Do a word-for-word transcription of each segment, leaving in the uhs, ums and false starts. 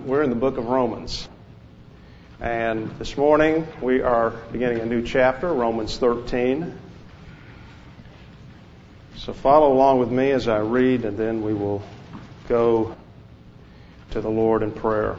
We're in the book of Romans. And this morning we are beginning a new chapter, Romans thirteen. So follow along with me as I read, and then we will go to the Lord in prayer.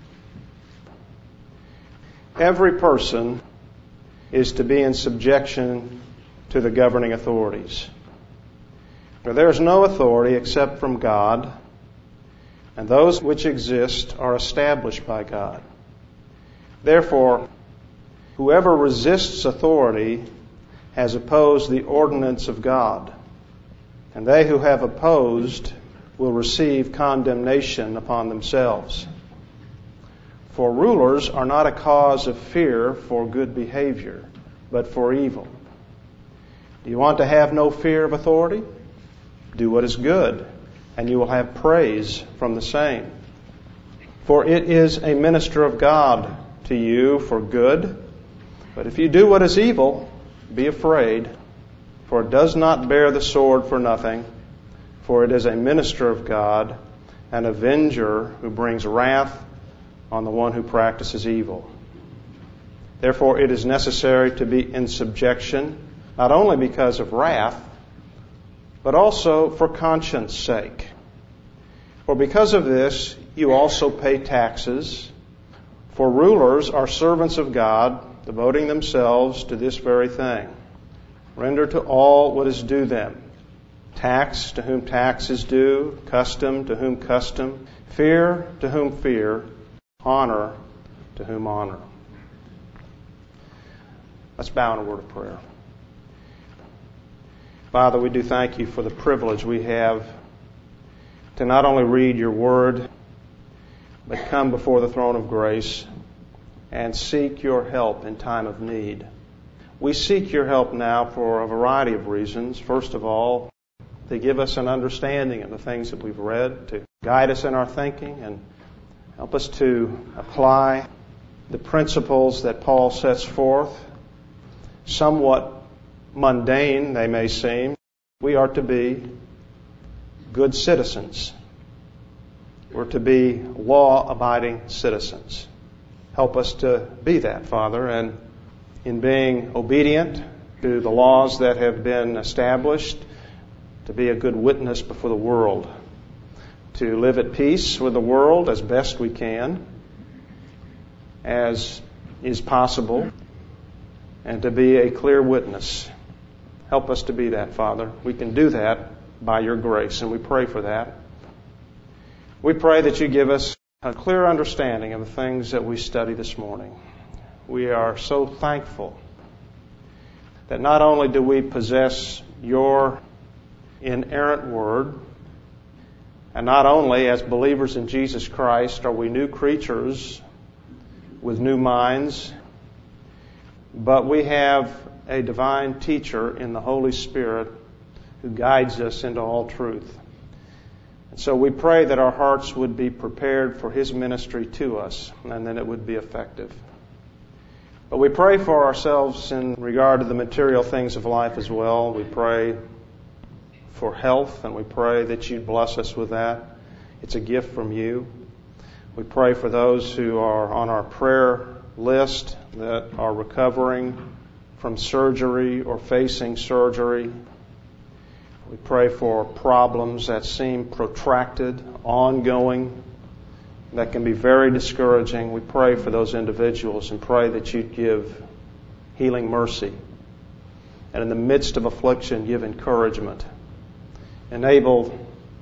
Every person is to be in subjection to the governing authorities. For there is no authority except from God, and those which exist are established by God. Therefore, whoever resists authority has opposed the ordinance of God, and they who have opposed will receive condemnation upon themselves. For rulers are not a cause of fear for good behavior, but for evil. Do you want to have no fear of authority? Do what is good, and you will have praise from the same. For it is a minister of God to you for good. But if you do what is evil, be afraid, for it does not bear the sword for nothing, for it is a minister of God, an avenger who brings wrath on the one who practices evil. Therefore it is necessary to be in subjection, not only because of wrath, but also for conscience sake. For because of this, you also pay taxes. For rulers are servants of God, devoting themselves to this very thing. Render to all what is due them. Tax to whom tax is due, custom to whom custom, fear to whom fear, honor to whom honor. Let's bow in a word of prayer. Father, we do thank you for the privilege we have to not only read your word, but come before the throne of grace and seek your help in time of need. We seek your help now for a variety of reasons. First of all, to give us an understanding of the things that we've read, to guide us in our thinking, and help us to apply the principles that Paul sets forth. Somewhat mundane they may seem. We are to be good citizens. We're to be law-abiding citizens. Help us to be that, Father, and in being obedient to the laws that have been established, to be a good witness before the world, to live at peace with the world as best we can, as is possible, and to be a clear witness. Help us to be that, Father. We can do that by your grace, and we pray for that. We pray that you give us a clear understanding of the things that we study this morning. We are so thankful that not only do we possess your inerrant word, and not only as believers in Jesus Christ are we new creatures with new minds, but we have a divine teacher in the Holy Spirit who guides us into all truth. And so we pray that our hearts would be prepared for his ministry to us, and that it would be effective. But we pray for ourselves in regard to the material things of life as well. We pray for health, and we pray that you'd bless us with that. It's a gift from you. We pray for those who are on our prayer list that are recovering from surgery or facing surgery. We pray for problems that seem protracted, ongoing, that can be very discouraging. We pray for those individuals and pray that you'd give healing mercy. And in the midst of affliction, give encouragement. Enable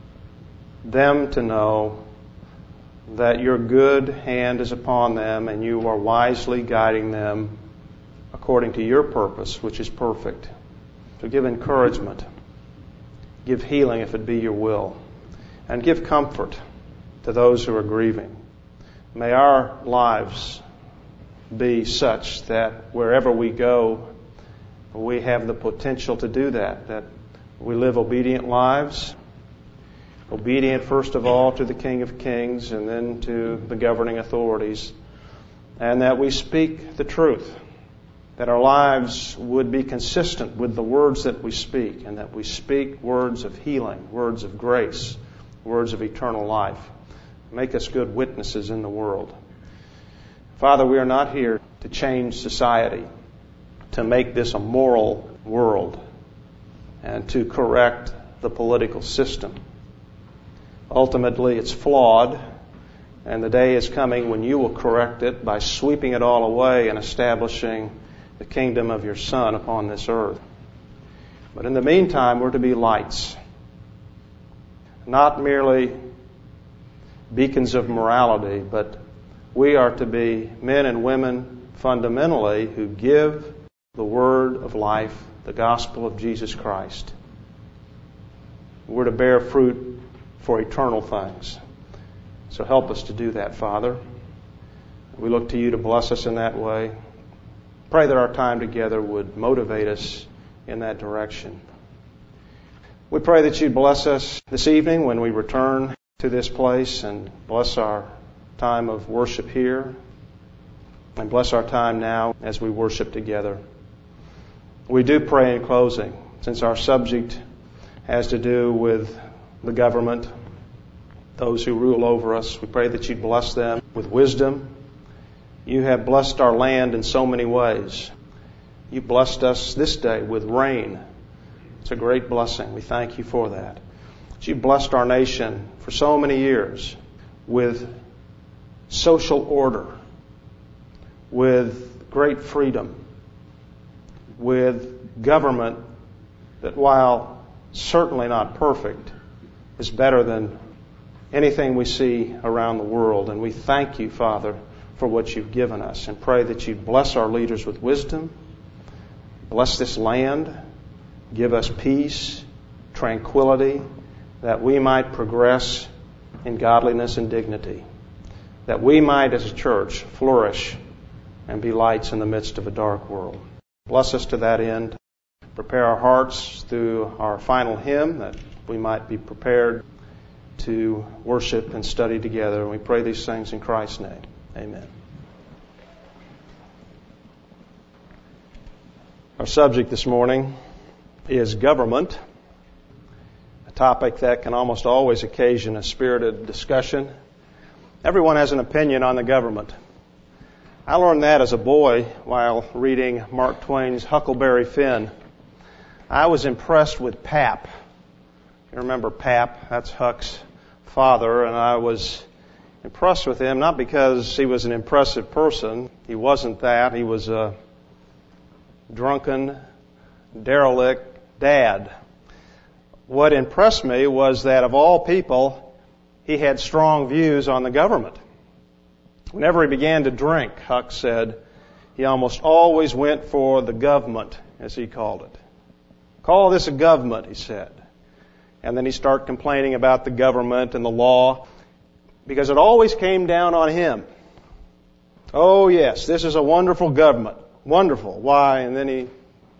them to know that your good hand is upon them and you are wisely guiding them according to your purpose, which is perfect. So give encouragement. Give healing if it be your will. And give comfort to those who are grieving. May our lives be such that wherever we go, we have the potential to do that. That we live obedient lives. Obedient first of all to the King of Kings and then to the governing authorities. And that we speak the truth. That our lives would be consistent with the words that we speak, and that we speak words of healing, words of grace, words of eternal life, Make us good witnesses in the world. Father, we are not here to change society, to make this a moral world, and to correct the political system. Ultimately, it's flawed, and the day is coming when you will correct it by sweeping it all away and establishing the kingdom of your Son upon this earth. But in the meantime, we're to be lights, not merely beacons of morality, but we are to be men and women fundamentally who give the word of life, the gospel of Jesus Christ. We're to bear fruit for eternal things. So help us to do that, Father. We look to you to bless us in that way. Pray that our time together would motivate us in that direction. We pray that you'd bless us this evening when we return to this place, and bless our time of worship here, and bless our time now as we worship together. We do pray in closing, since our subject has to do with the government, those who rule over us. We pray that you'd bless them with wisdom. You have blessed our land in so many ways. You blessed us this day with rain. It's a great blessing. We thank you for that. You blessed our nation for so many years with social order, with great freedom, with government that, while certainly not perfect, is better than anything we see around the world. And we thank you, Father, for what you've given us, and pray that you bless our leaders with wisdom, bless this land, give us peace, tranquility, that we might progress in godliness and dignity, that we might as a church flourish and be lights in the midst of a dark world. Bless us to that end. Prepare our hearts through our final hymn, that we might be prepared to worship and study together. And we pray these things in Christ's name. Amen. Our subject this morning is government, a topic that can almost always occasion a spirited discussion. Everyone has an opinion on the government. I learned that as a boy while reading Mark Twain's Huckleberry Finn. I was impressed with Pap. You remember Pap? That's Huck's father, and I was impressed with him, not because he was an impressive person. He wasn't that. He was a drunken, derelict dad. What impressed me was that of all people, he had strong views on the government. Whenever he began to drink, Huck said, he almost always went for the government, as he called it. Call this a government, he said. And then he started complaining about the government and the law, because it always came down on him. Oh yes, this is a wonderful government. Wonderful. Why? And then he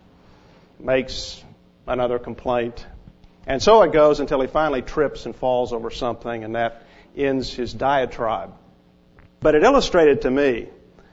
makes another complaint. And so it goes until he finally trips and falls over something, and that ends his diatribe. But it illustrated to me,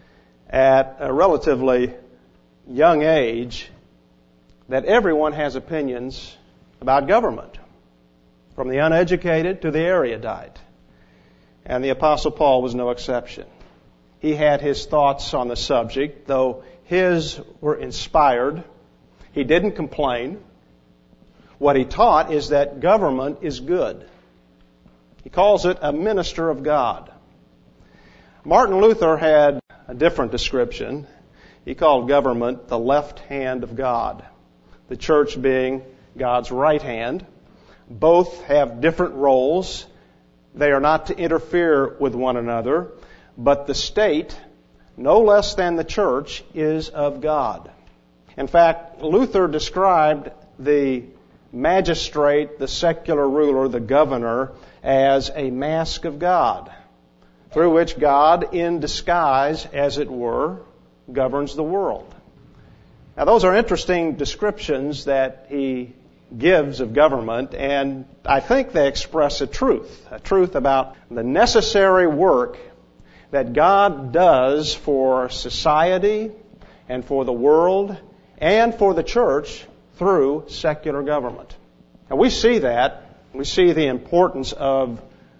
at a relatively young age, that everyone has opinions about government, from the uneducated to the erudite. And the Apostle Paul was no exception. He had his thoughts on the subject, though his were inspired. He didn't complain. What he taught is that government is good. He calls it a minister of God. Martin Luther had a different description. He called government the left hand of God, the church being God's right hand. Both have different roles. They are not to interfere with one another, but the state, no less than the church, is of God. In fact, Luther described the magistrate, the secular ruler, the governor, as a mask of God, through which God, in disguise, as it were, governs the world. Now, those are interesting descriptions that he gives of government, and I think they express a truth, a truth about the necessary work that God does for society and for the world and for the church through secular government. And we see that. We see the importance of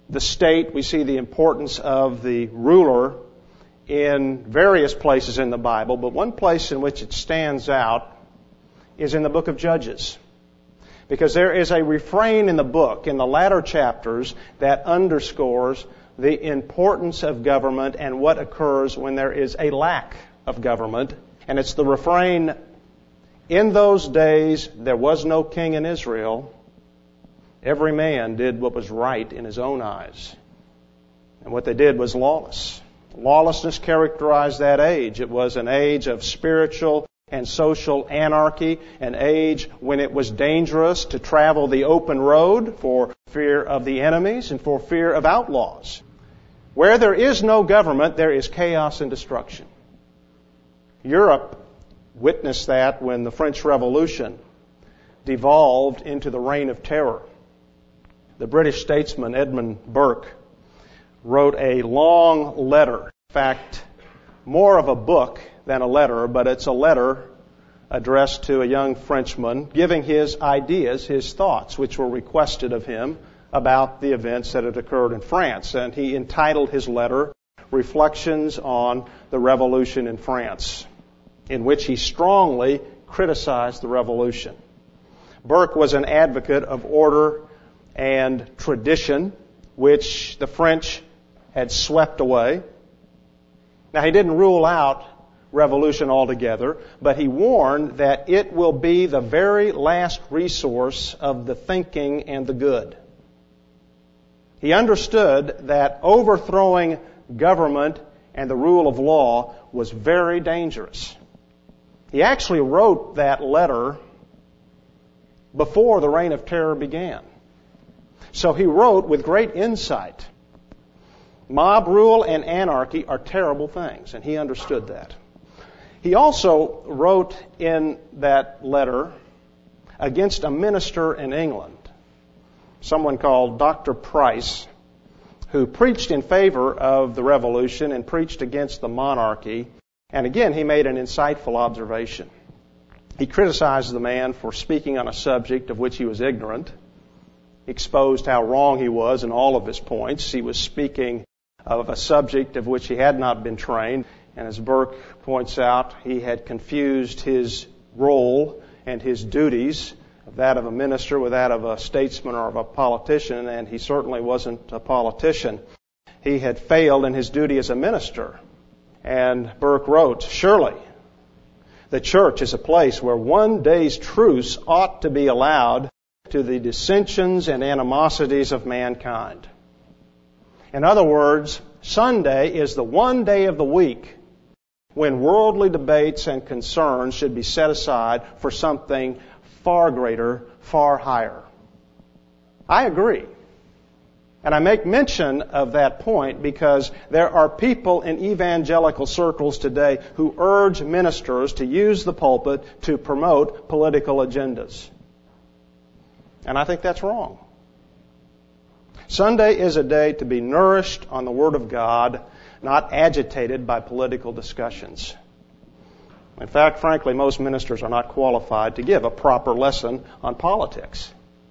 the state. We see the importance of the ruler in various places in the Bible, but one place in which it stands out is in the book of Judges. Because there is a refrain in the book, in the latter chapters, that underscores the importance of government and what occurs when there is a lack of government. And it's the refrain, "In those days there was no king in Israel. Every man did what was right in his own eyes." And what they did was lawless. Lawlessness characterized that age. It was an age of spiritual and social anarchy, an age when it was dangerous to travel the open road for fear of the enemies and for fear of outlaws. Where there is no government, there is chaos and destruction. Europe witnessed that when the French Revolution devolved into the Reign of Terror. The British statesman Edmund Burke wrote a long letter, in fact, more of a book than a letter, but it's a letter addressed to a young Frenchman giving his ideas, his thoughts, which were requested of him about the events that had occurred in France. And he entitled his letter, "Reflections on the Revolution in France," in which he strongly criticized the revolution. Burke was an advocate of order and tradition, which the French had swept away. Now, he didn't rule out revolution altogether, but he warned that it will be the very last resource of the thinking and the good. He understood that overthrowing government and the rule of law was very dangerous. He actually wrote that letter before the Reign of Terror began. So he wrote with great insight. Mob rule and anarchy are terrible things, and he understood that. He also wrote in that letter against a minister in England, someone called Doctor Price, who preached in favor of the revolution and preached against the monarchy. And again, he made an insightful observation. He criticized the man for speaking on a subject of which he was ignorant, exposed how wrong he was in all of his points. He was speaking of a subject of which he had not been trained. And as Burke points out, he had confused his role and his duties, that of a minister with that of a statesman or of a politician, and he certainly wasn't a politician. He had failed in his duty as a minister. And Burke wrote, "Surely the church is a place where one day's truce ought to be allowed to the dissensions and animosities of mankind." In other words, Sunday is the one day of the week when worldly debates and concerns should be set aside for something far greater, far higher. I agree. And I make mention of that point because there are people in evangelical circles today who urge ministers to use the pulpit to promote political agendas. And I think that's wrong. Sunday is a day to be nourished on the Word of God, not agitated by political discussions. In fact, frankly, most ministers are not qualified to give a proper lesson on politics.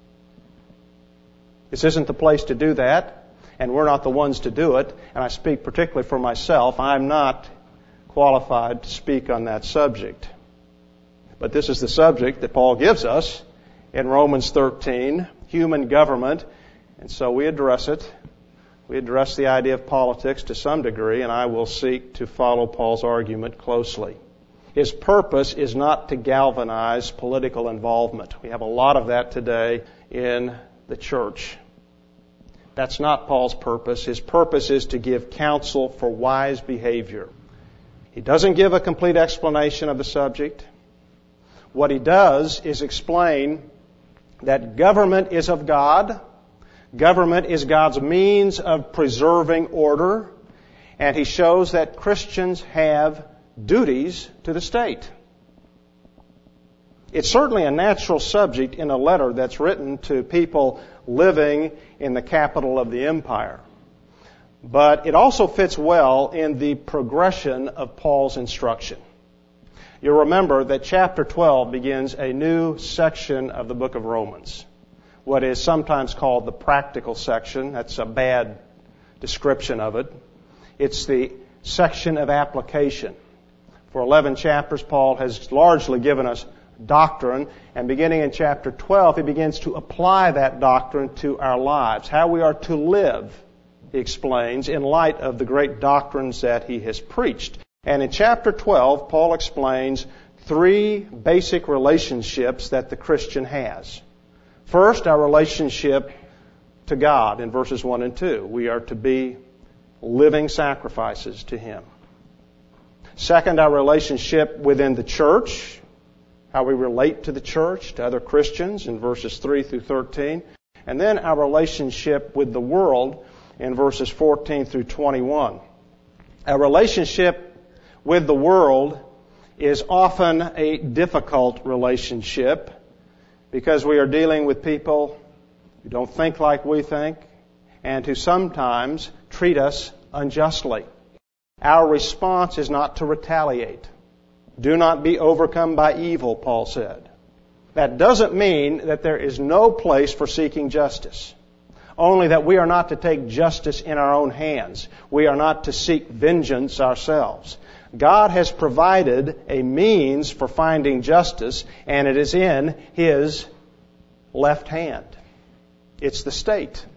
This isn't the place to do that, and we're not the ones to do it. And I speak particularly for myself. I'm not qualified to speak on that subject. But this is the subject that Paul gives us in Romans thirteen, human government. And so we address it. We address the idea of politics to some degree, and I will seek to follow Paul's argument closely. His purpose is not to galvanize political involvement. We have a lot of that today in the church. That's not Paul's purpose. His purpose is to give counsel for wise behavior. He doesn't give a complete explanation of the subject. What he does is explain that government is of God. Government is God's means of preserving order. And he shows that Christians have duties to the state. It's certainly a natural subject in a letter that's written to people living in the capital of the empire. But it also fits well in the progression of Paul's instruction. You'll remember that chapter twelve begins a new section of the book of Romans. what is sometimes called the practical section. That's a bad description of it. It's the section of application. For eleven chapters, Paul has largely given us doctrine, and beginning in chapter twelve, he begins to apply that doctrine to our lives, how we are to live, he explains, in light of the great doctrines that he has preached. And in chapter twelve, Paul explains three basic relationships that the Christian has. First, our relationship to God in verses one and two. We are to be living sacrifices to Him. Second, our relationship within the church, how we relate to the church, to other Christians in verses three through thirteen. And then our relationship with the world in verses fourteen through twenty-one. Our relationship with the world is often a difficult relationship because we are dealing with people who don't think like we think and who sometimes treat us unjustly. Our response is not to retaliate. Do not be overcome by evil, Paul said. That doesn't mean that there is no place for seeking justice. Only that we are not to take justice in our own hands. We are not to seek vengeance ourselves. God has provided a means for finding justice, and it is in His left hand. It's the state.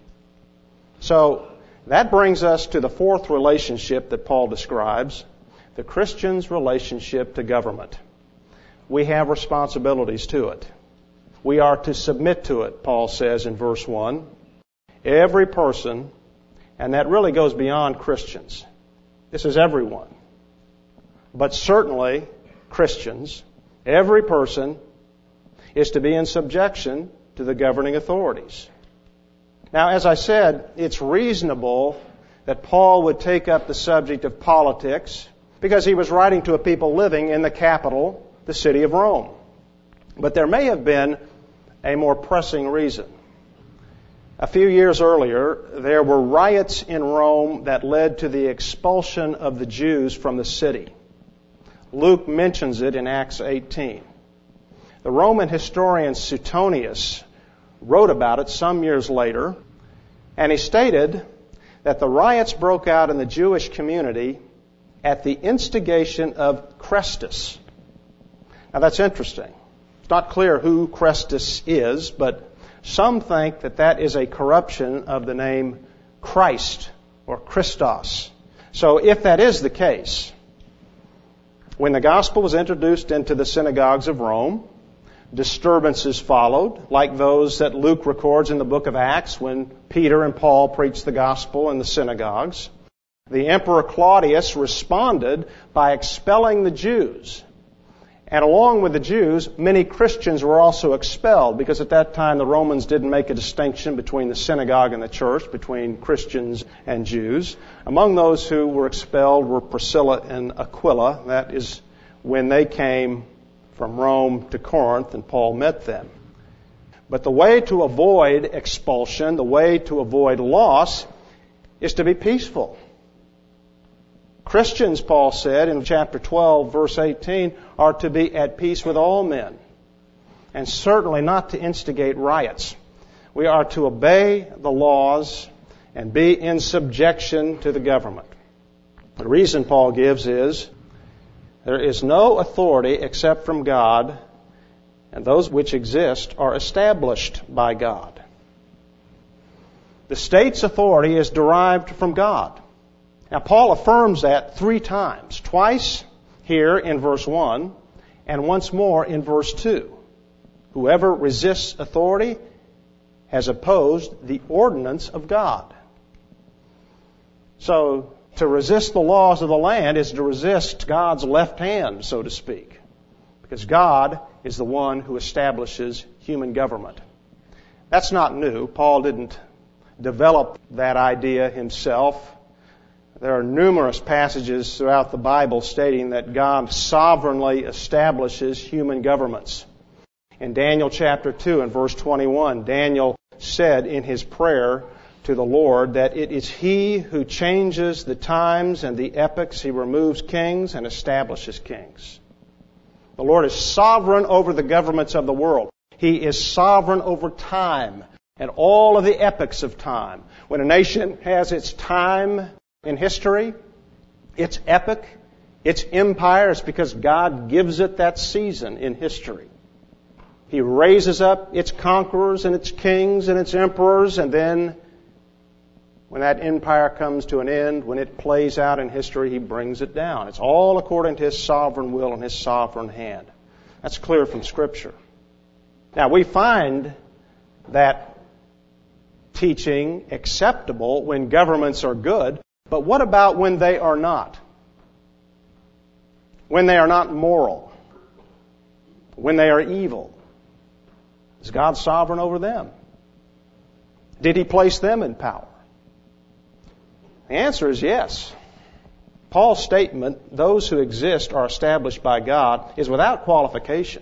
So, that brings us to the fourth relationship that Paul describes, the Christian's relationship to government. We have responsibilities to it. We are to submit to it, Paul says in verse one. Every person, and that really goes beyond Christians. This is everyone. But certainly Christians, every person is to be in subjection to the governing authorities. Now, as I said, it's reasonable that Paul would take up the subject of politics because he was writing to a people living in the capital, the city of Rome. But there may have been a more pressing reason. A few years earlier, there were riots in Rome that led to the expulsion of the Jews from the city. Luke mentions it in Acts eighteen. The Roman historian Suetonius wrote about it some years later, and he stated that the riots broke out in the Jewish community at the instigation of Chrestus. Now that's interesting. It's not clear who Chrestus is, but some think that that is a corruption of the name Christ or Christos. So if that is the case, when the gospel was introduced into the synagogues of Rome, disturbances followed, like those that Luke records in the book of Acts when Peter and Paul preached the gospel in the synagogues. The Emperor Claudius responded by expelling the Jews. And along with the Jews, many Christians were also expelled because at that time the Romans didn't make a distinction between the synagogue and the church, between Christians and Jews. Among those who were expelled were Priscilla and Aquila. That is when they came from Rome to Corinth and Paul met them. But the way to avoid expulsion, the way to avoid loss, is to be peaceful. Christians, Paul said in chapter twelve, verse eighteen, are to be at peace with all men, and certainly not to instigate riots. We are to obey the laws and be in subjection to the government. The reason Paul gives is there is no authority except from God, and those which exist are established by God. The state's authority is derived from God. Now, Paul affirms that three times, twice here in verse one, and once more in verse two. Whoever resists authority has opposed the ordinance of God. So, to resist the laws of the land is to resist God's left hand, so to speak, because God is the one who establishes human government. That's not new. Paul didn't develop that idea himself. There are numerous passages throughout the Bible stating that God sovereignly establishes human governments. In Daniel chapter two and verse twenty-one, Daniel said in his prayer to the Lord that it is He who changes the times and the epochs. He removes kings and establishes kings. The Lord is sovereign over the governments of the world. He is sovereign over time. and all of the epochs of time. When a nation has its time in history, its epoch, its empire, it's because God gives it that season in history. He raises up its conquerors and its kings and its emperors, and then when that empire comes to an end, when it plays out in history, He brings it down. It's all according to His sovereign will and His sovereign hand. That's clear from Scripture. Now, we find that teaching acceptable when governments are good, but what about when they are not? When they are not moral? When they are evil? Is God sovereign over them? Did He place them in power? The answer is yes. Paul's statement, those who exist are established by God, is without qualification.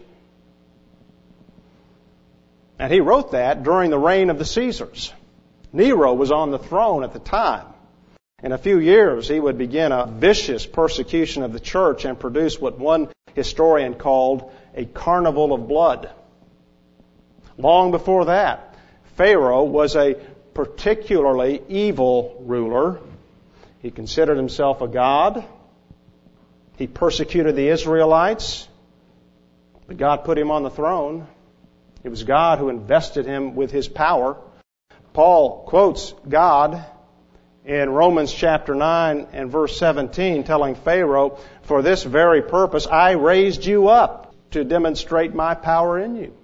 And he wrote that during the reign of the Caesars. Nero was on the throne at the time. In a few years, he would begin a vicious persecution of the church and produce what one historian called a carnival of blood. Long before that, Pharaoh was a particularly evil ruler. He considered himself a god. He persecuted the Israelites. But God put him on the throne. It was God who invested him with His power. Paul quotes God in Romans chapter nine and verse seventeen, telling Pharaoh, "For this very purpose I raised you up, to demonstrate my power in you."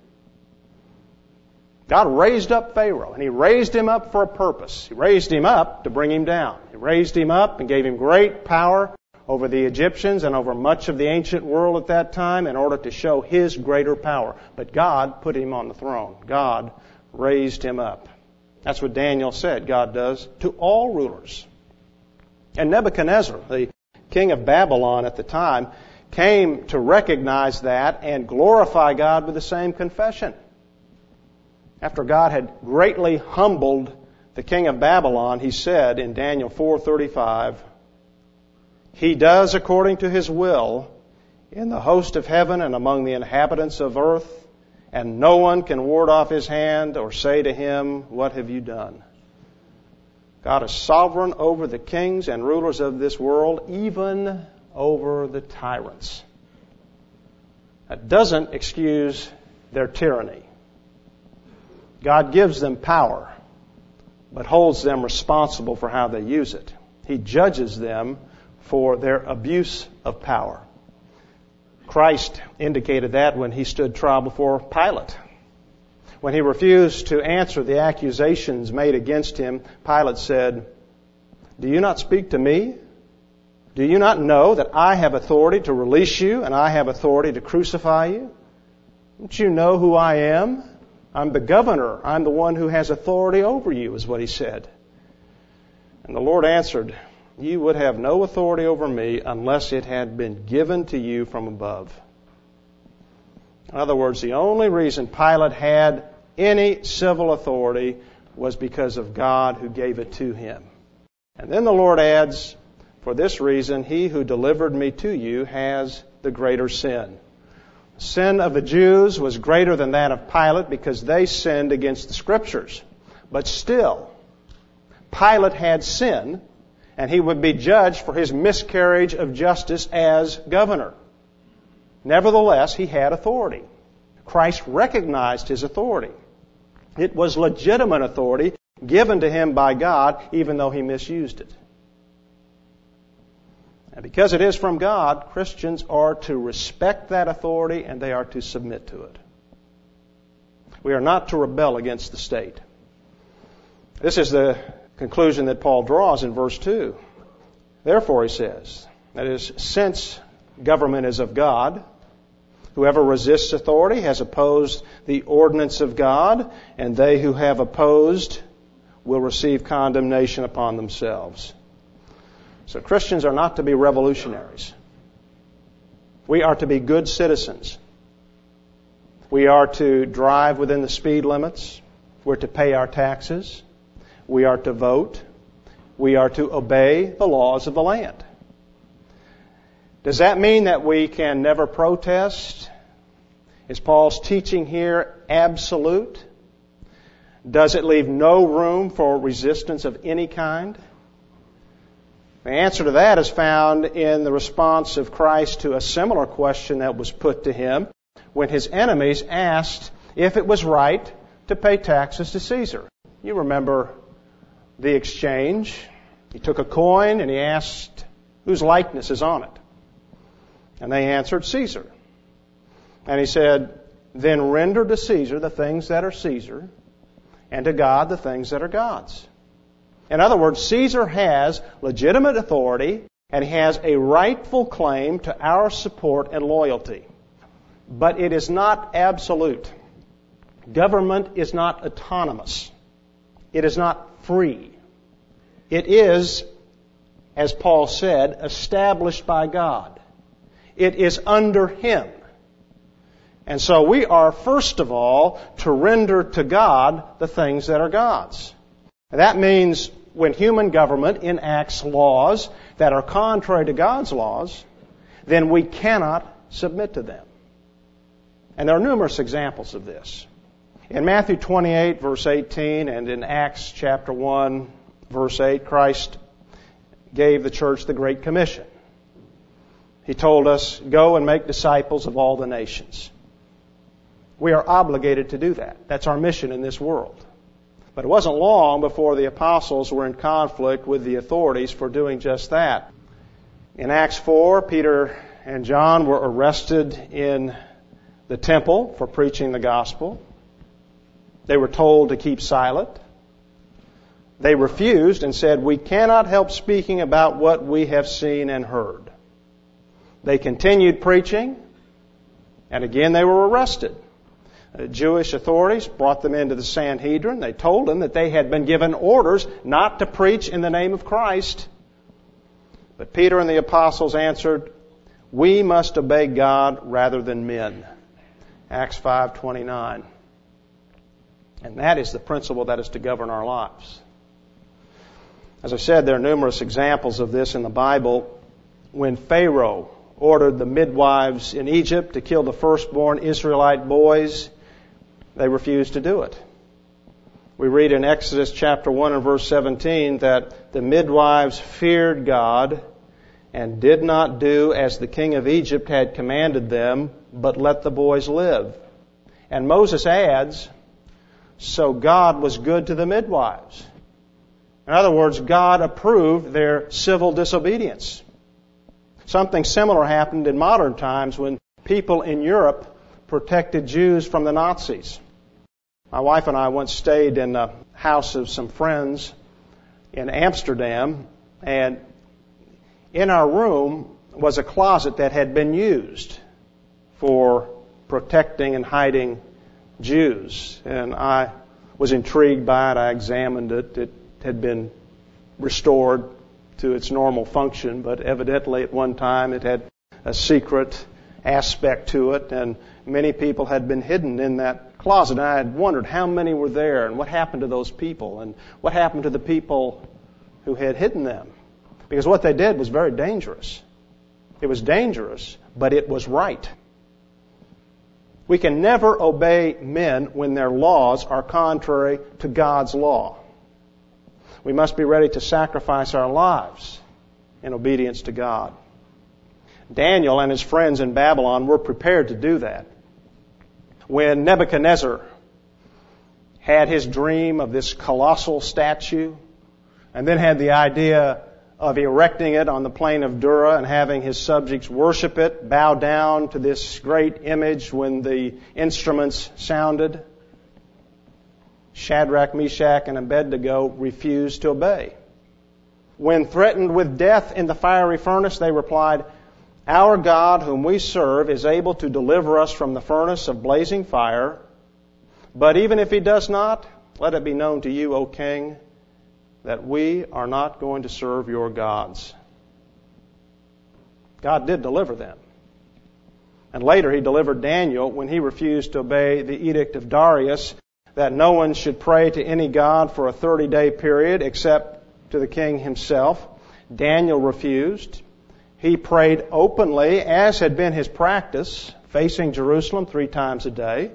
God raised up Pharaoh, and He raised him up for a purpose. He raised him up to bring him down. He raised him up and gave him great power over the Egyptians and over much of the ancient world at that time in order to show His greater power. But God put him on the throne. God raised him up. That's what Daniel said God does to all rulers. And Nebuchadnezzar, the king of Babylon at the time, came to recognize that and glorify God with the same confession. After God had greatly humbled the king of Babylon, he said in Daniel four thirty-five, "He does according to His will in the host of heaven and among the inhabitants of earth, and no one can ward off His hand or say to Him, 'What have you done?'" God is sovereign over the kings and rulers of this world, even over the tyrants. That doesn't excuse their tyranny. God gives them power, but holds them responsible for how they use it. He judges them for their abuse of power. Christ indicated that when He stood trial before Pilate. When He refused to answer the accusations made against Him, Pilate said, "Do you not speak to me? Do you not know that I have authority to release you and I have authority to crucify you? Don't you know who I am? I'm the governor. I'm the one who has authority over you," is what He said. And the Lord answered, "You would have no authority over me unless it had been given to you from above." In other words, the only reason Pilate had any civil authority was because of God who gave it to him. And then the Lord adds, "For this reason, he who delivered me to you has the greater sin." The sin of the Jews was greater than that of Pilate because they sinned against the Scriptures. But still, Pilate had sin, and he would be judged for his miscarriage of justice as governor. Nevertheless, he had authority. Christ recognized his authority. It was legitimate authority given to him by God, even though he misused it. And because it is from God, Christians are to respect that authority and they are to submit to it. We are not to rebel against the state. This is the conclusion that Paul draws in verse two. Therefore, he says, that is, since government is of God, whoever resists authority has opposed the ordinance of God, and they who have opposed will receive condemnation upon themselves. So Christians are not to be revolutionaries. We are to be good citizens. We are to drive within the speed limits. We're to pay our taxes. We are to vote. We are to obey the laws of the land. Does that mean that we can never protest? Is Paul's teaching here absolute? Does it leave no room for resistance of any kind? The answer to that is found in the response of Christ to a similar question that was put to him when his enemies asked if it was right to pay taxes to Caesar. You remember the exchange. He took a coin and he asked whose likeness is on it. And they answered, Caesar. And he said, then render to Caesar the things that are Caesar, and to God the things that are God's. In other words, Caesar has legitimate authority and he has a rightful claim to our support and loyalty. But it is not absolute. Government is not autonomous. It is not free. It is, as Paul said, established by God. It is under Him. And so we are, first of all, to render to God the things that are God's. And that means when human government enacts laws that are contrary to God's laws, then we cannot submit to them. And there are numerous examples of this. In Matthew twenty-eight, verse eighteen, and in Acts chapter one, verse eight, Christ gave the church the Great Commission. He told us, go and make disciples of all the nations. We are obligated to do that. That's our mission in this world. But it wasn't long before the apostles were in conflict with the authorities for doing just that. In Acts four, Peter and John were arrested in the temple for preaching the gospel. They were told to keep silent. They refused and said, we cannot help speaking about what we have seen and heard. They continued preaching, and again they were arrested. Uh, Jewish authorities brought them into the Sanhedrin. They told them that they had been given orders not to preach in the name of Christ. But Peter and the apostles answered, we must obey God rather than men. Acts five twenty-nine. And that is the principle that is to govern our lives. As I said, there are numerous examples of this in the Bible. When Pharaoh ordered the midwives in Egypt to kill the firstborn Israelite boys, they refused to do it. We read in Exodus chapter one and verse seventeen that the midwives feared God and did not do as the king of Egypt had commanded them, but let the boys live. And Moses adds, so God was good to the midwives. In other words, God approved their civil disobedience. Something similar happened in modern times when people in Europe protected Jews from the Nazis. My wife and I once stayed in the house of some friends in Amsterdam, and in our room was a closet that had been used for protecting and hiding Jews. And I was intrigued by it. I examined it. It had been restored to its normal function, but evidently at one time it had a secret aspect to it, and many people had been hidden in that closet. And I had wondered how many were there and what happened to those people and what happened to the people who had hidden them. Because what they did was very dangerous. It was dangerous, but it was right. We can never obey men when their laws are contrary to God's law. We must be ready to sacrifice our lives in obedience to God. Daniel and his friends in Babylon were prepared to do that. When Nebuchadnezzar had his dream of this colossal statue and then had the idea of erecting it on the plain of Dura and having his subjects worship it, bow down to this great image when the instruments sounded, Shadrach, Meshach, and Abednego refused to obey. When threatened with death in the fiery furnace, they replied, our God whom we serve is able to deliver us from the furnace of blazing fire, but even if He does not, let it be known to you, O King, that we are not going to serve your gods. God did deliver them. And later He delivered Daniel when he refused to obey the edict of Darius that no one should pray to any god for a thirty-day period except to the king himself. Daniel refused. He prayed openly, as had been his practice, facing Jerusalem three times a day.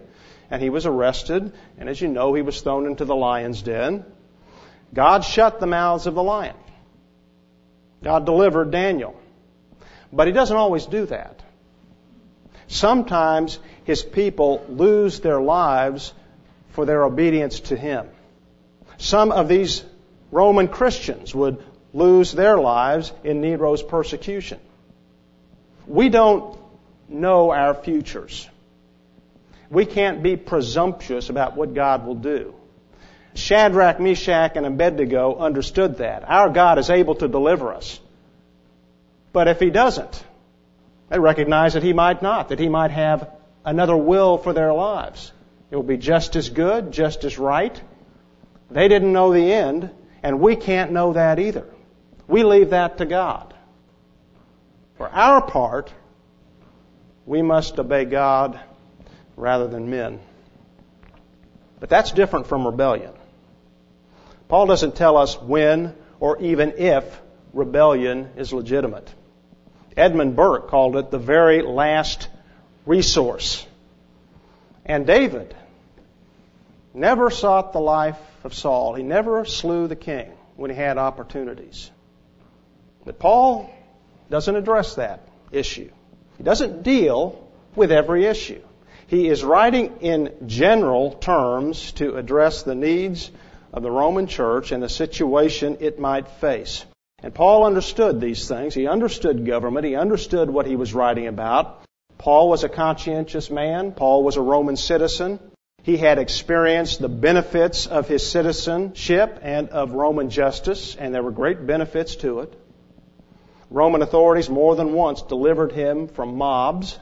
and he was arrested, and as you know, he was thrown into the lion's den. God shut the mouths of the lion. God delivered Daniel. But he doesn't always do that. Sometimes his people lose their lives for their obedience to him. Some of these Roman Christians would lose their lives in Nero's persecution. We don't know our futures. We can't be presumptuous about what God will do. Shadrach, Meshach, and Abednego understood that. Our God is able to deliver us. But if he doesn't, they recognize that he might not, that he might have another will for their lives. It will be just as good, just as right. They didn't know the end, and we can't know that either. We leave that to God. For our part, we must obey God rather than men. But that's different from rebellion. Paul doesn't tell us when or even if rebellion is legitimate. Edmund Burke called it the very last resource. And David never sought the life of Saul. He never slew the king when he had opportunities. But Paul doesn't address that issue. He doesn't deal with every issue. He is writing in general terms to address the needs of the Roman church and the situation it might face. And Paul understood these things. He understood government. He understood what he was writing about. Paul was a conscientious man. Paul was a Roman citizen. He had experienced the benefits of his citizenship and of Roman justice, and there were great benefits to it. Roman authorities more than once delivered him from mobs.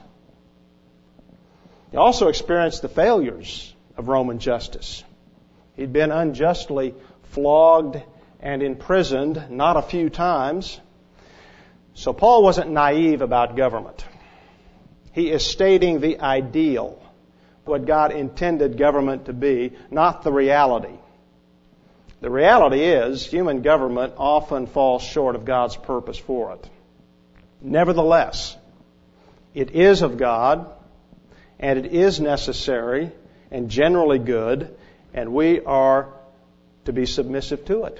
He also experienced the failures of Roman justice. He'd been unjustly flogged and imprisoned not a few times. So Paul wasn't naive about government. He is stating the ideal, what God intended government to be, not the reality. The reality is human government often falls short of God's purpose for it. Nevertheless, it is of God, and it is necessary and generally good, and we are to be submissive to it.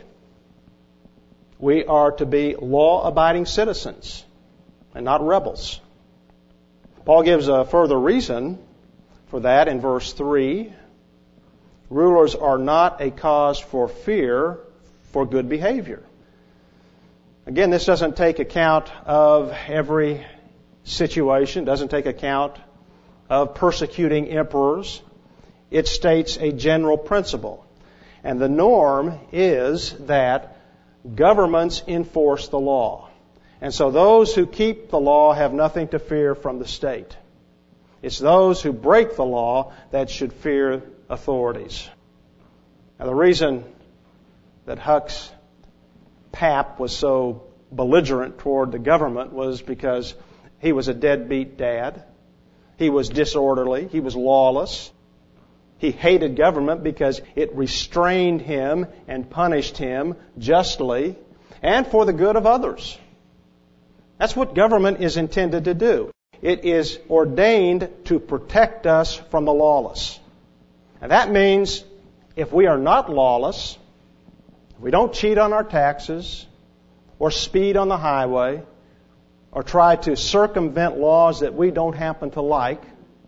We are to be law-abiding citizens and not rebels. Paul gives a further reason for that in verse three. Rulers are not a cause for fear for good behavior. Again, this doesn't take account of every situation, doesn't take account of persecuting emperors. It states a general principle. And the norm is that governments enforce the law. And so those who keep the law have nothing to fear from the state. It's those who break the law that should fear authorities. Now, the reason that Huck's pap was so belligerent toward the government was because he was a deadbeat dad. He was disorderly. He was lawless. He hated government because it restrained him and punished him justly and for the good of others. That's what government is intended to do. It is ordained to protect us from the lawless. And that means if we are not lawless, if we don't cheat on our taxes or speed on the highway or try to circumvent laws that we don't happen to like,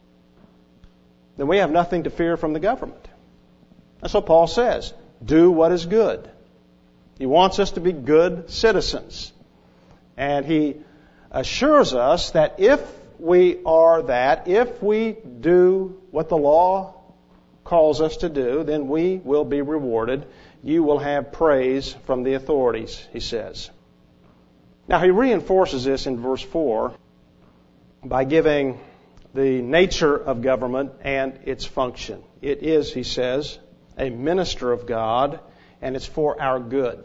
then we have nothing to fear from the government. That's what Paul says. Do what is good. He wants us to be good citizens. And he assures us that if we are that, if we do what the law calls us to do, then we will be rewarded. You will have praise from the authorities, he says. Now, he reinforces this in verse four by giving the nature of government and its function. It is, he says, a minister of God, and it's for our good.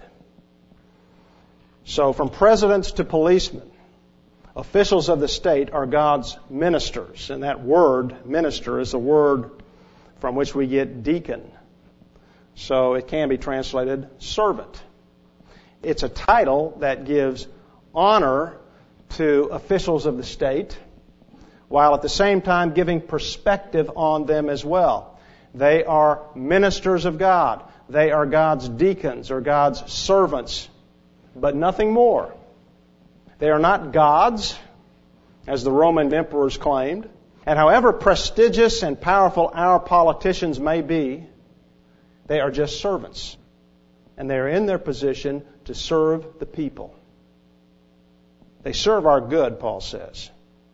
So from presidents to policemen, officials of the state are God's ministers. And that word, minister, is a word from which we get deacon. So it can be translated servant. It's a title that gives honor to officials of the state, while at the same time giving perspective on them as well. They are ministers of God. They are God's deacons or God's servants, but nothing more. They are not gods, as the Roman emperors claimed. And however prestigious and powerful our politicians may be, they are just servants. And they are in their position to serve the people. They serve our good, Paul says.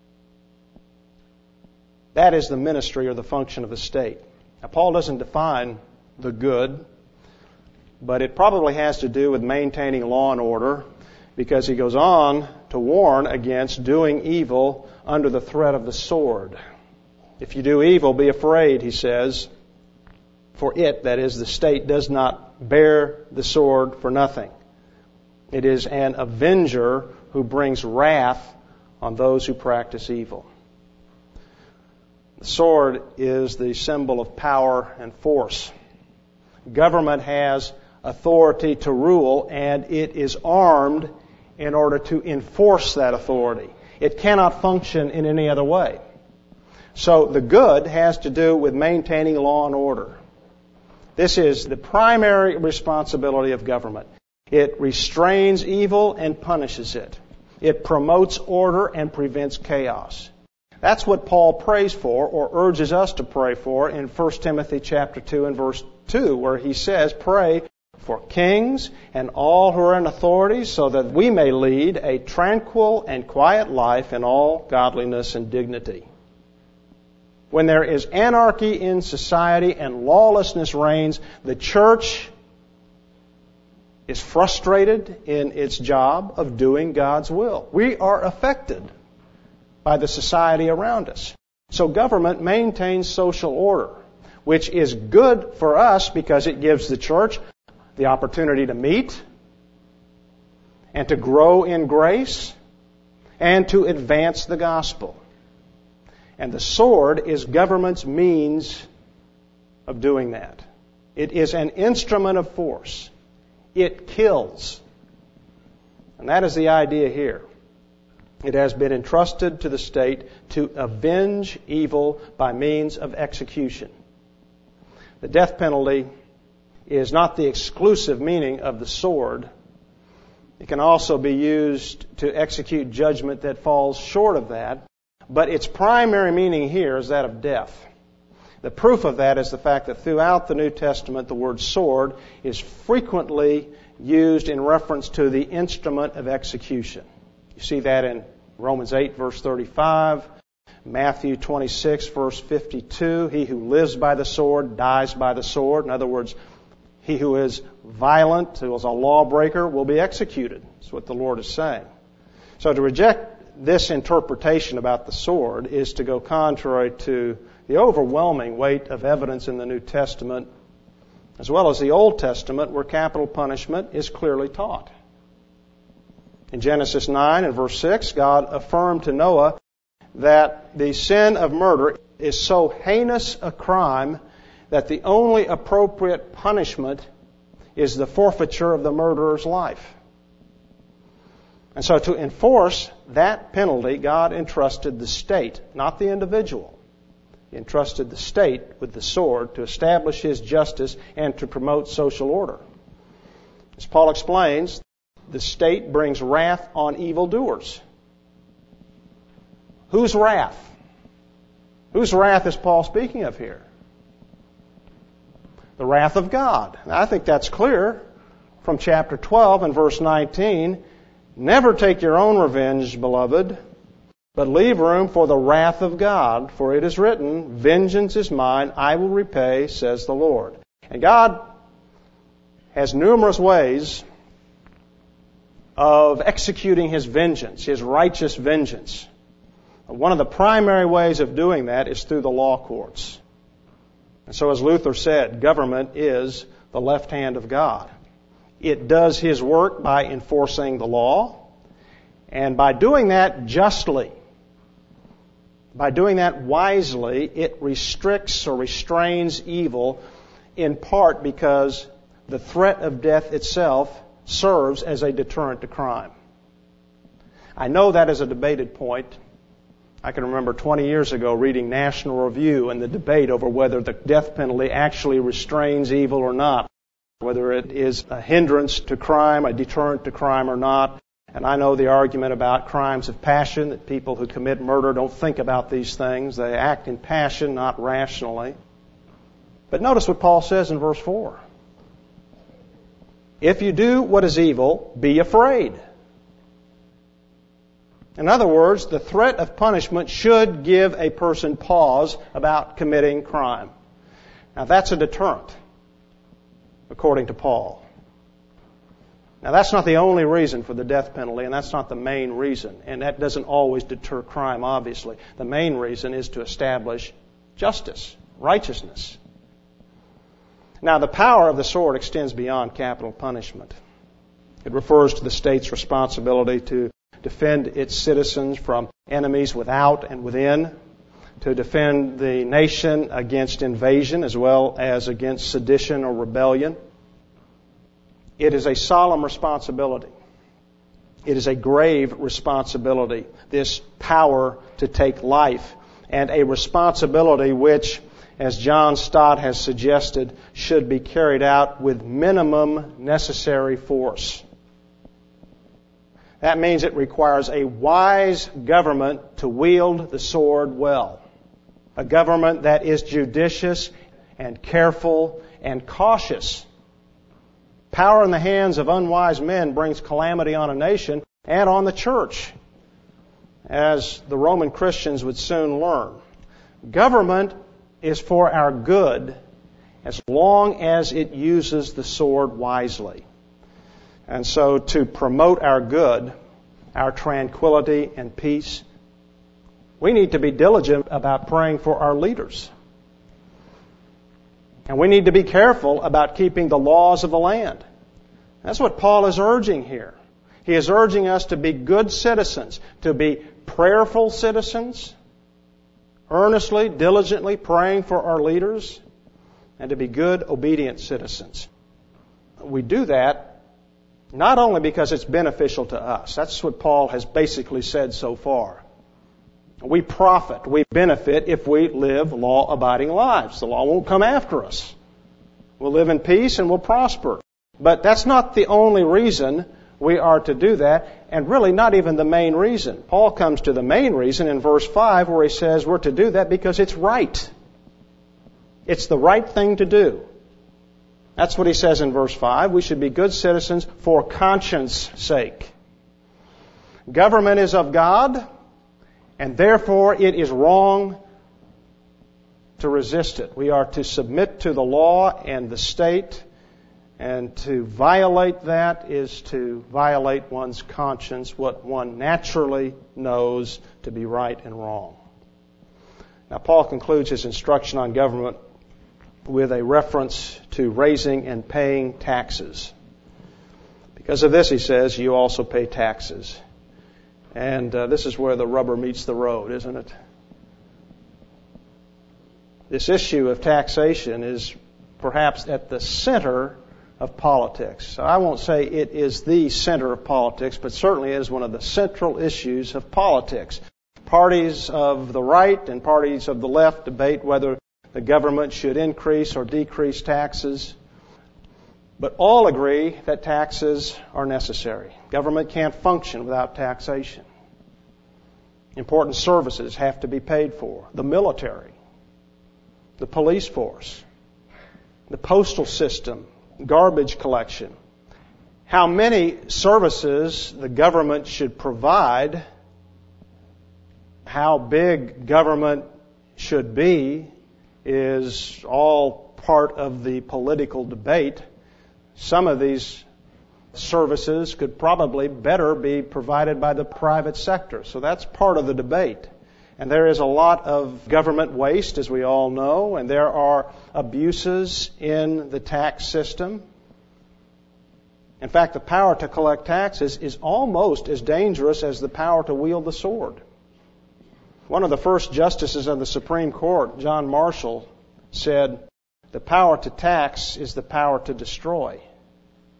That is the ministry or the function of the state. Now, Paul doesn't define the good, but it probably has to do with maintaining law and order, because he goes on to warn against doing evil under the threat of the sword. If you do evil, be afraid, he says, for it, that is, the state, does not bear the sword for nothing. It is an avenger who brings wrath on those who practice evil. The sword is the symbol of power and force. Government has authority to rule, and it is armed in order to enforce that authority. It cannot function in any other way. So the good has to do with maintaining law and order. This is the primary responsibility of government. It restrains evil and punishes it. It promotes order and prevents chaos. That's what Paul prays for, or urges us to pray for, in First Timothy chapter two and verse two, where he says, pray for kings and all who are in authority, so that we may lead a tranquil and quiet life in all godliness and dignity. When there is anarchy in society and lawlessness reigns, the church is frustrated in its job of doing God's will. We are affected by the society around us. So government maintains social order, which is good for us because it gives the church the opportunity to meet and to grow in grace and to advance the gospel. And the sword is government's means of doing that. It is an instrument of force. It kills. And that is the idea here. It has been entrusted to the state to avenge evil by means of execution. The death penalty is not the exclusive meaning of the sword. It can also be used to execute judgment that falls short of that. But its primary meaning here is that of death. The proof of that is the fact that throughout the New Testament, the word sword is frequently used in reference to the instrument of execution. You see that in Romans eight, verse thirty-five, Matthew twenty-six, verse fifty-two. He who lives by the sword dies by the sword. In other words, he who is violent, who is a lawbreaker, will be executed. That's what the Lord is saying. So to reject this interpretation about the sword is to go contrary to the overwhelming weight of evidence in the New Testament, as well as the Old Testament, where capital punishment is clearly taught. In Genesis nine and verse six, God affirmed to Noah that the sin of murder is so heinous a crime that the only appropriate punishment is the forfeiture of the murderer's life. And so to enforce that penalty, God entrusted the state, not the individual. He entrusted the state with the sword to establish His justice and to promote social order. As Paul explains, the state brings wrath on evildoers. Whose wrath? Whose wrath is Paul speaking of here? The wrath of God. Now, I think that's clear from chapter twelve and verse nineteen. Never take your own revenge, beloved, but leave room for the wrath of God, for it is written, vengeance is mine, I will repay, says the Lord. And God has numerous ways of executing His vengeance, His righteous vengeance. One of the primary ways of doing that is through the law courts. And so as Luther said, government is the left hand of God. It does His work by enforcing the law, and by doing that justly, by doing that wisely, it restricts or restrains evil, in part because the threat of death itself serves as a deterrent to crime. I know that is a debated point, I can remember twenty years ago reading National Review and the debate over whether the death penalty actually restrains evil or not, whether it is a hindrance to crime, a deterrent to crime or not. And I know the argument about crimes of passion, that people who commit murder don't think about these things. They act in passion, not rationally. But notice what Paul says in verse four. If you do what is evil, be afraid. In other words, the threat of punishment should give a person pause about committing crime. Now that's a deterrent, according to Paul. Now that's not the only reason for the death penalty, and that's not the main reason. And that doesn't always deter crime, obviously. The main reason is to establish justice, righteousness. Now the power of the sword extends beyond capital punishment. It refers to the state's responsibility to defend its citizens from enemies without and within, to defend the nation against invasion as well as against sedition or rebellion. It is a solemn responsibility. It is a grave responsibility, this power to take life, and a responsibility which, as John Stott has suggested, should be carried out with minimum necessary force. That means it requires a wise government to wield the sword well. A government that is judicious and careful and cautious. Power in the hands of unwise men brings calamity on a nation and on the church, as the Roman Christians would soon learn. Government is for our good as long as it uses the sword wisely. And so to promote our good, our tranquility and peace, we need to be diligent about praying for our leaders. And we need to be careful about keeping the laws of the land. That's what Paul is urging here. He is urging us to be good citizens, to be prayerful citizens, earnestly, diligently praying for our leaders, and to be good, obedient citizens. We do that not only because it's beneficial to us. That's what Paul has basically said so far. We profit, we benefit if we live law-abiding lives. The law won't come after us. We'll live in peace and we'll prosper. But that's not the only reason we are to do that, and really not even the main reason. Paul comes to the main reason in verse five where he says we're to do that because it's right. It's the right thing to do. That's what he says in verse five. We should be good citizens for conscience sake. Government is of God, and therefore it is wrong to resist it. We are to submit to the law and the state, and to violate that is to violate one's conscience, what one naturally knows to be right and wrong. Now, Paul concludes his instruction on government with a reference to raising and paying taxes. Because of this, he says, you also pay taxes. And uh, this is where the rubber meets the road, isn't it? This issue of taxation is perhaps at the center of politics. So I won't say it is the center of politics, but certainly it is one of the central issues of politics. Parties of the right and parties of the left debate whether the government should increase or decrease taxes. But all agree that taxes are necessary. Government can't function without taxation. Important services have to be paid for. The military, the police force, the postal system, garbage collection. How many services the government should provide, how big government should be, is all part of the political debate. Some of these services could probably better be provided by the private sector. So that's part of the debate. And there is a lot of government waste, as we all know, and there are abuses in the tax system. In fact, the power to collect taxes is almost as dangerous as the power to wield the sword. One of the first justices of the Supreme Court, John Marshall, said, the power to tax is the power to destroy.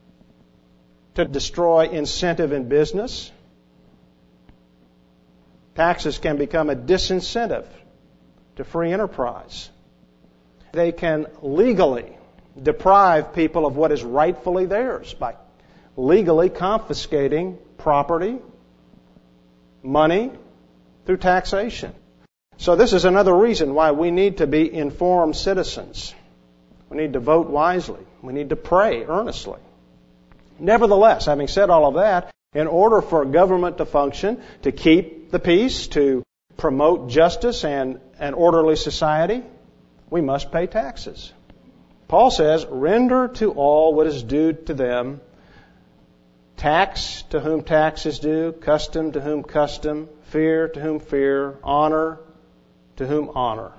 To destroy incentive in business, Taxes can become a disincentive to free enterprise. They can legally deprive people of what is rightfully theirs by legally confiscating property, money, through taxation. So this is another reason why we need to be informed citizens. We need to vote wisely. We need to pray earnestly. Nevertheless, having said all of that, in order for government to function, to keep the peace, to promote justice and an orderly society, we must pay taxes. Paul says, render to all what is due to them, tax to whom tax is due, custom to whom custom, fear to whom fear, honor to whom honor.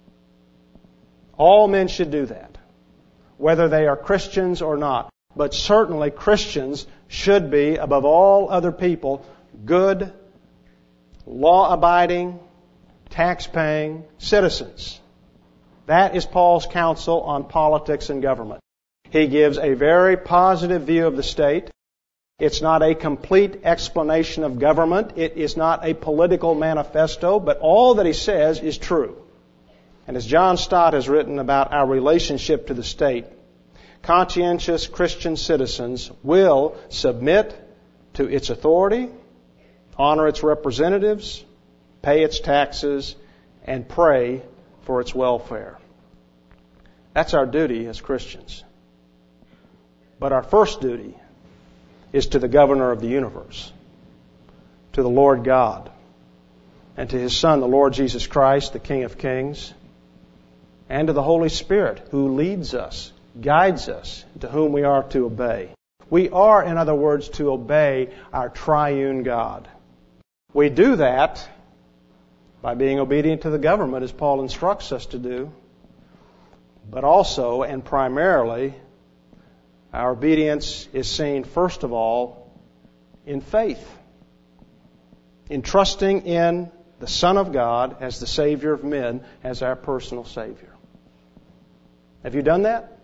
All men should do that, whether they are Christians or not. But certainly Christians should be, above all other people, good, law-abiding, tax-paying citizens. That is Paul's counsel on politics and government. He gives a very positive view of the state. It's not a complete explanation of government. It is not a political manifesto, but all that he says is true. And as John Stott has written about our relationship to the state, conscientious Christian citizens will submit to its authority, honor its representatives, pay its taxes, and pray for its welfare. That's our duty as Christians. But our first duty is to the governor of the universe, to the Lord God, and to His Son, the Lord Jesus Christ, the King of Kings, and to the Holy Spirit, who leads us, guides us, to whom we are to obey. We are, in other words, to obey our triune God. We do that by being obedient to the government, as Paul instructs us to do, but also and primarily, our obedience is seen, first of all, in faith, in trusting in the Son of God as the Savior of men, as our personal Savior. Have you done that?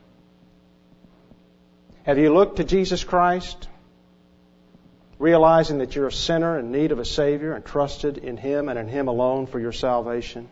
Have you looked to Jesus Christ, realizing that you're a sinner in need of a Savior, and trusted in Him and in Him alone for your salvation?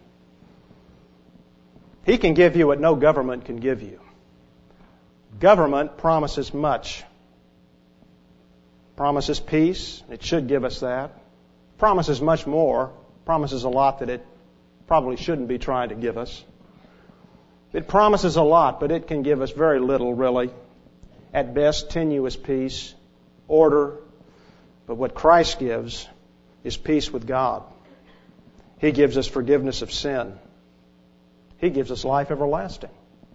He can give you what no government can give you. Government promises much. Promises peace. It should give us that. Promises much more. Promises a lot that it probably shouldn't be trying to give us. It promises a lot, but it can give us very little, really. At best, tenuous peace, order. But what Christ gives is peace with God. He gives us forgiveness of sin. He gives us life everlasting.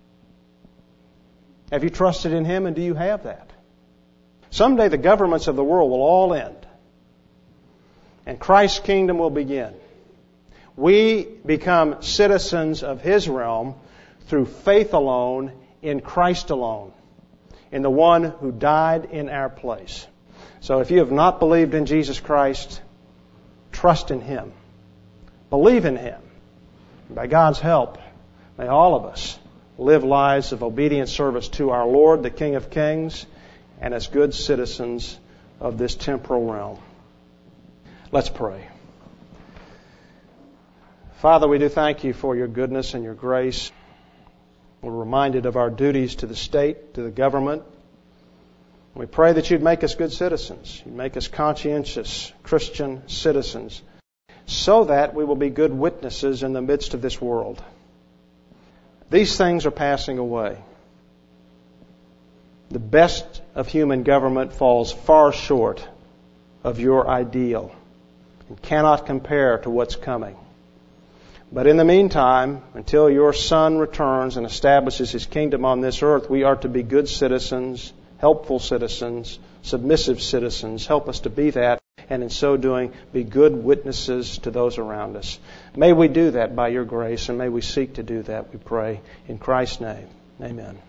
Have you trusted in Him, and do you have that? Someday the governments of the world will all end, and Christ's kingdom will begin. We become citizens of His realm through faith alone, in Christ alone, in the one who died in our place. So if you have not believed in Jesus Christ, trust in Him. Believe in Him. By God's help, may all of us live lives of obedient service to our Lord, the King of Kings, and as good citizens of this temporal realm. Let's pray. Father, we do thank You for Your goodness and Your grace. We're reminded of our duties to the state, to the government. We pray that You'd make us good citizens. You'd make us conscientious Christian citizens, so that we will be good witnesses in the midst of this world. These things are passing away. The best of human government falls far short of Your ideal and cannot compare to what's coming. But in the meantime, until Your Son returns and establishes His kingdom on this earth, we are to be good citizens, helpful citizens, submissive citizens. Help us to be that, and in so doing, be good witnesses to those around us. May we do that by Your grace, and may we seek to do that, we pray. In Christ's name, amen.